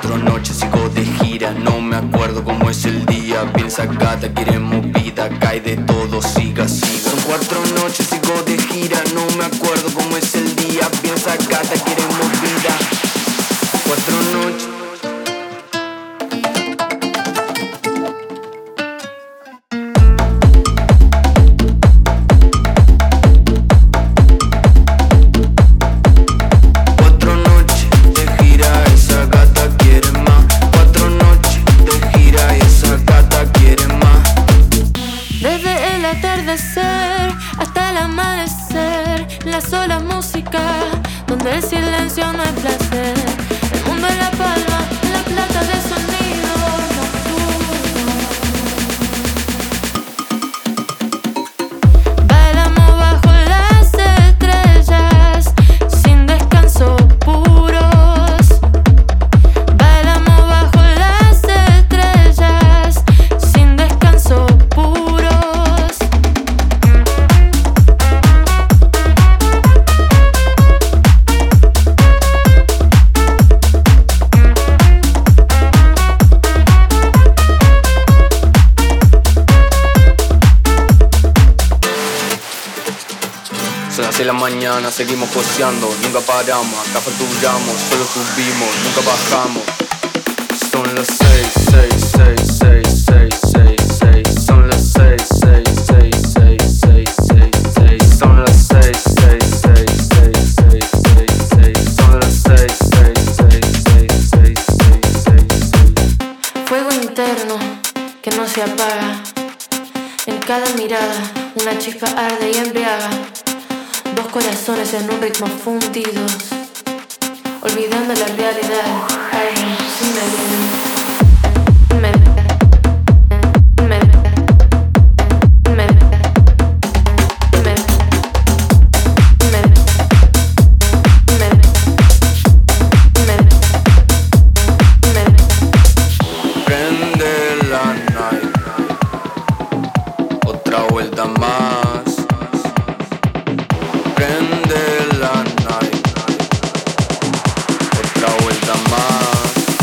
4 noches, sigo de gira. No me acuerdo cómo es el día. Piensa gata, quiere movida. Cae de todo, siga, siga. Son 4 noches, sigo de gira. No me acuerdo cómo es el día. Piensa gata, quiere movida. 4 noches. Hasta el amanecer, la sola música, donde el silencio no es placer. El mundo en la palma, la plata de sonido nocturno. Bailamos bajo las estrellas, sin descanso puros. Bailamos bajo las estrellas, sin descanso puros. Son las 6 de la mañana, seguimos coceando, nunca paramos, acá facturamos, solo subimos, nunca bajamos. Son las 6, 6, 6, 6, 6, 6, 6. Son las 6, 6, 6, 6, 6, 6, 6. Son las 6, 6, 6, 6, 6, 6, 6. Son las 6, 6, 6, 6, 6, 6, 6. Fuego interno que no se apaga. En cada mirada una chispa arde y embriaga. Dos corazones en un ritmo fundidos, olvidando la realidad. Ay, sí Prende la night, otra vuelta más. Prende la night, otra vuelta más.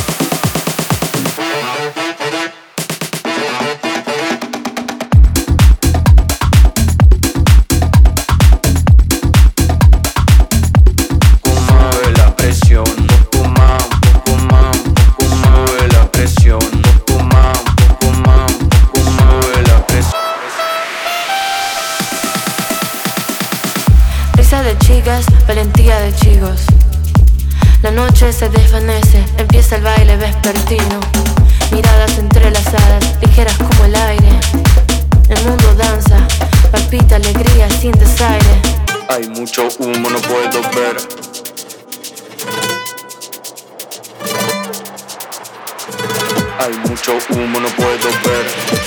Poco mueve la presión, poco más, poco más, poco mueve la presión, poco más, poco más, poco mueve la presión. Risa de chicas, valentía de chicos. La noche se desvanece, empieza el baile vespertino. Miradas entrelazadas, ligeras como el aire. El mundo danza, palpita alegría sin desaire. Hay mucho humo, no puedo ver. Hay mucho humo, no puedo ver.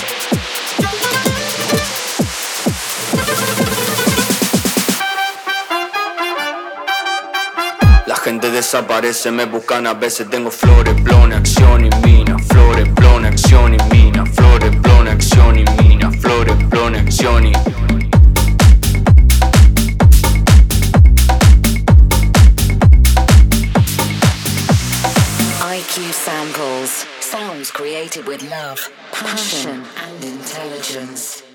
La gente desaparece, me buscan a veces. Tengo flores, blon, acción y mina. Flores, blon, acción y mina. Flores, blon, acción y mina. Flores, blon, acción y IQ Samples. Sounds created with love, passion, and intelligence.